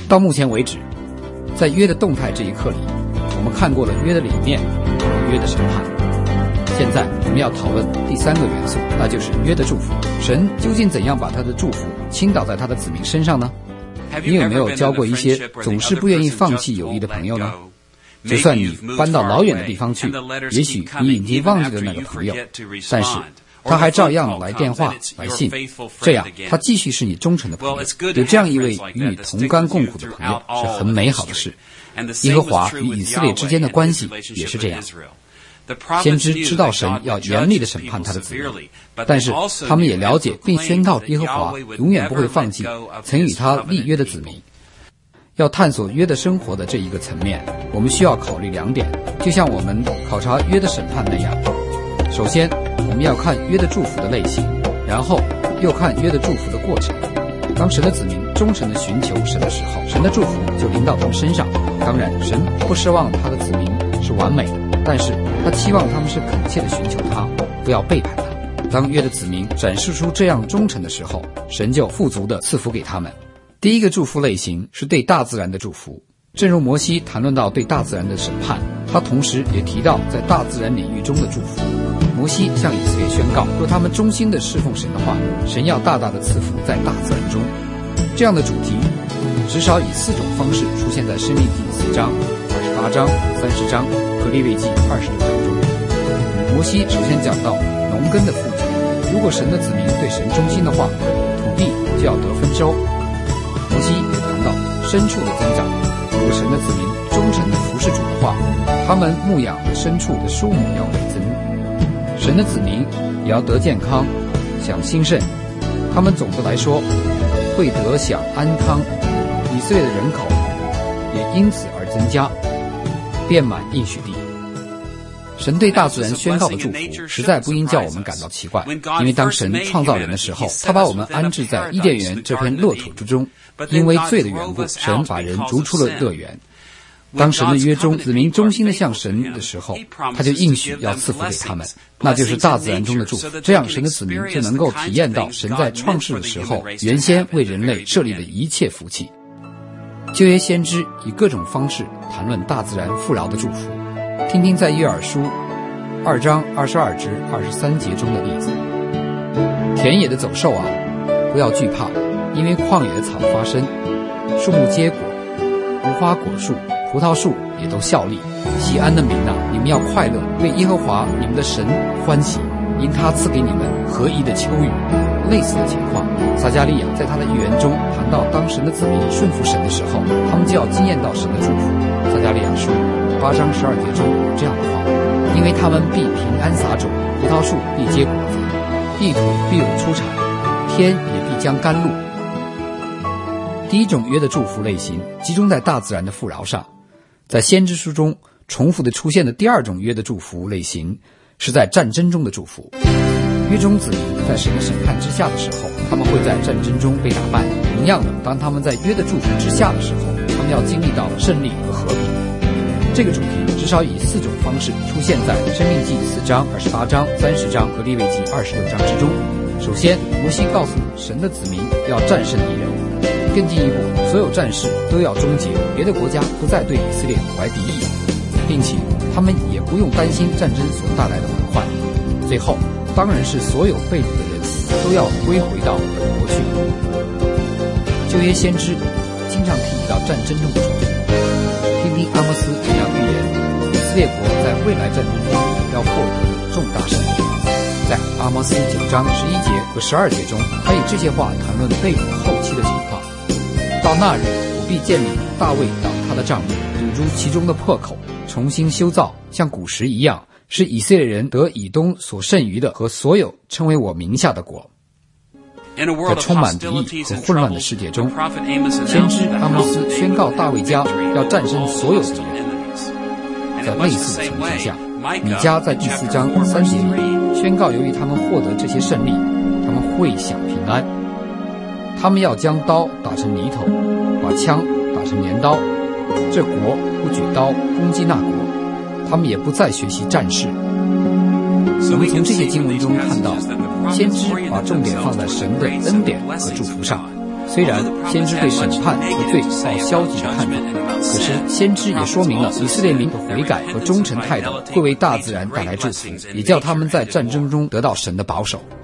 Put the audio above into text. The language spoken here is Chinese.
到目前为止，在约的动态这一课里，我们看过了约的理念和约的审判。现在我们要讨论第三个元素，那就是约的祝福。神究竟怎样把他的祝福倾倒在他的子民身上呢？你有没有交过一些总是不愿意放弃友谊的朋友呢？就算你搬到老远的地方去，也许你已经忘记了那个朋友，但是他还照样来电话来信，这样他继续是你忠诚的朋友。有这样一位与你同甘共苦的朋友是很美好的事。耶和华与以色列之间的关系也是这样。先知知道神要严厉地审判他的子民，但是他们也了解并宣告耶和华永远不会放弃曾与他立约的子民。要探索约的生活的这一个层面，我们需要考虑两点，就像我们考察约的审判那样。首先，我们要看约的祝福的类型，然后又看约的祝福的过程。当神的子民忠诚地寻求神的时候，神的祝福就临到他们身上。当然，神不奢望他的子民是完美的，但是他期望他们是恳切地寻求他，不要背叛他。当约的子民展示出这样忠诚的时候，神就富足地赐福给他们。第一个祝福类型是对大自然的祝福。正如摩西谈论到对大自然的审判，他同时也提到在大自然领域中的祝福。摩西向以色列宣告，若他们忠心地侍奉神的话，神要大大的赐福在大自然中。这样的主题至少以4种方式出现在申命记4章、28章、30章和利未记26章中。摩西首先讲到农耕的富足，如果神的子民对神忠心的话，土地就要得分收。摩西也谈到牲畜的增长，如果神的子民忠诚地服侍主的话，他们牧养的牲畜的数目要倍增。神的子民也要得健康，享兴盛，他们总的来说会得享安康。以色列的人口也因此而增加，遍满应许地。神对大自然宣告的祝福实在不应叫我们感到奇怪，因为当神创造人的时候，他把我们安置在伊甸园这片乐土之中，因为罪的缘故，神把人逐出了乐园。当神的约中子民忠心地向神的时候，他就应许要赐福给他们，那就是大自然中的祝福。这样神的子民就能够体验到神在创世的时候原先为人类设立的一切福气。旧约先知以各种方式谈论大自然富饶的祝福，听听在约珥书2章22至23节中的例子。田野的走兽啊，不要惧怕，因为旷野的草发生，树木结果，无花果树、葡萄树也都效力。西安的民啊，你们要快乐，为耶和华你们的神欢喜，因他赐给你们合宜的秋雨。类似的情况，撒迦利亚在他的预言中谈到当神的子民顺服神的时候，他们就要经验到神的祝福。撒迦利亚书8章12节中有这样的话，因为他们必平安撒种，葡萄树必结果子，地土必有出产，天也必将甘露。第一种约的祝福类型集中在大自然的富饶上。在先知书中重复的出现的第二种约的祝福类型是在战争中的祝福。约中子民在神的审判之下的时候，他们会在战争中被打败。同样的，当他们在约的祝福之下的时候，他们要经历到胜利和和平。这个主题至少以4种方式出现在申命记4章、28章、30章和利未记26章之中。首先，摩西告诉神的子民要战胜敌人。更进一步，所有战事都要终结，别的国家不再对以色列怀敌意，并且他们也不用担心战争所带来的祸患。最后，当然是所有被掳的人都要归回到本国去。旧约先知经常提及到战争中的主题，听听阿摩斯怎样预言以色列国在未来战争中要获得的重大胜利。在阿摩斯9章11节和12节中，他以这些话谈论被掳后期的情况。到那日，我必建立大卫倒塌的帐幕，堵住其中的破口，重新修造，像古时一样，使以色列人得以东所剩余的和所有称为我名下的国。在充满敌意和混乱的世界中，先知阿摩斯宣告大卫家要战胜所有敌人。在类似的情况下，米迦在第4章3节里宣告，由于他们获得这些胜利，他们会享平安。他们要将刀打成泥头，把枪打成镰刀，这国不举刀攻击那国，他们也不再学习战事。我们从这些经文中看到，先知把重点放在神的恩典和祝福上， 虽然先知对审判和罪抱消极的看法，可是先知也说明了以色列民的悔改和忠诚态度会为大自然带来祝福，也叫他们在战争中得到神的保守。